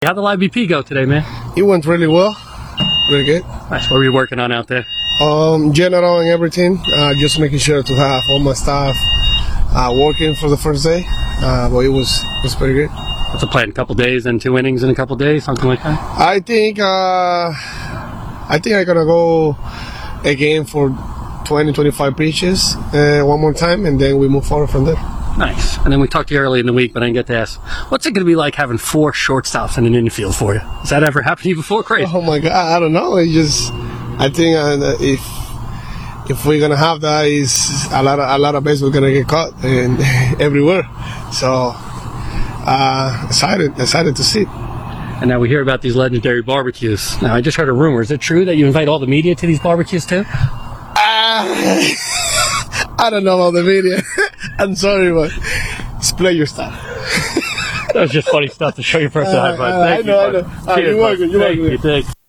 How'd the live BP go today, man? It went really well. Really good. Nice. What were you working on out there? General and everything. Just making sure to have all my staff working for the first day. But it was pretty good. What's the plan? A couple days and 2 innings in a couple days, something like that? I think I'm gonna go again for 20-25 pitches one more time, and then we move forward from there. Nice. And then we talked to you early in the week, but I didn't get to ask, what's it going to be like having 4 shortstops in an infield for you? Has that ever happened to you before? Crazy. Oh my God, I don't know. I think if we're gonna have that, is a lot of bases we're gonna get caught and everywhere. So excited to see it. And now we hear about these legendary barbecues. Now, I just heard a rumor. Is it true that you invite all the media to these barbecues too? I don't know about the media. I'm sorry, but it's player stuff. That was just funny stuff to show your personal high five. I know. Cheers, You're welcome. Thank you.